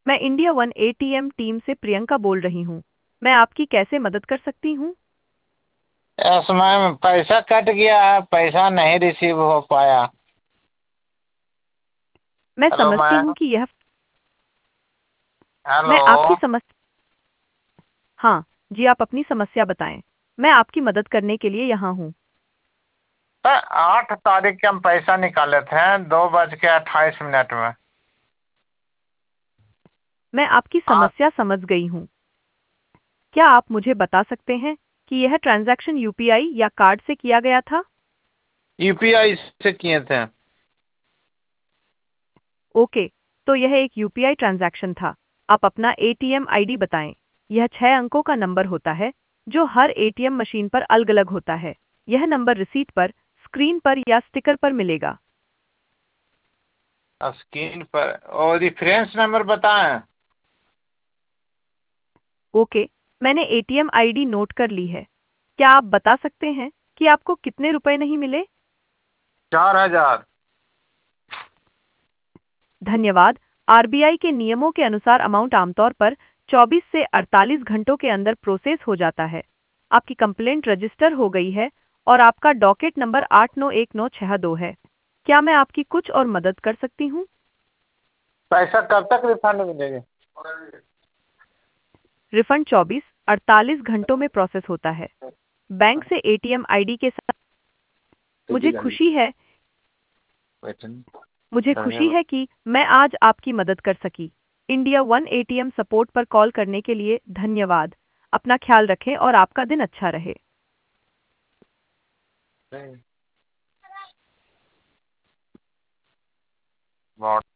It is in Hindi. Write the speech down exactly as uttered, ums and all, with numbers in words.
मैं इंडिया वन एटीएम टीम से प्रियंका बोल रही हूँ। मैं आपकी कैसे मदद कर सकती हूँ? यस मैम, पैसा कट गया है, पैसा नहीं रिसीव हो पाया। मैं हेलो समझती मैम। हूँ कि यह हेलो। मैं आपकी समस्या हाँ जी, आप अपनी समस्या बताएं। मैं आपकी मदद करने के लिए यहाँ हूँ। सर, आठ तारीख के हम पैसा निकाले थे दो बज के अट्ठाईस मिनट में। मैं आपकी आज समस्या समझ गई हूँ। क्या आप मुझे बता सकते हैं कि यह ट्रांजैक्शन यूपीआई या कार्ड से किया गया था? यूपीआई से किए थे। ओके, तो यह एक यूपीआई ट्रांजैक्शन था। आप अपना एटीएम आईडी बताएं। यह छह अंकों का नंबर होता है जो हर एटीएम मशीन पर अलग-अलग होता है। यह नंबर रिसीट पर, स्क्रीन पर या स्टिकर पर मिलेगा। स्क्रीन पर और रेफरेंस नंबर बताएं। ओके, मैंने एटीएम आईडी नोट कर ली है। क्या आप बता सकते हैं कि आपको कितने रुपए नहीं मिले? चार हजार। धन्यवाद। आरबीआई के नियमों के अनुसार अमाउंट आमतौर पर चौबीस से अड़तालीस घंटों के अंदर प्रोसेस हो जाता है। आपकी कंप्लेंट रजिस्टर हो गई है और आपका डॉकेट नंबर आठ नौ एक नौ छह दो है। क्या मैं आपकी कुछ और मदद कर सकती हूँ? पैसा कब तक रिफंड मिलेगा? रिफंड चौबीस अड़तालीस घंटों में प्रोसेस होता है। बैंक से एटीएम आईडी के साथ। मुझे खुशी है मुझे खुशी है कि मैं आज आपकी मदद कर सकी। इंडिया वन एटीएम सपोर्ट पर कॉल करने के लिए धन्यवाद। अपना ख्याल रखें और आपका दिन अच्छा रहे। बहुत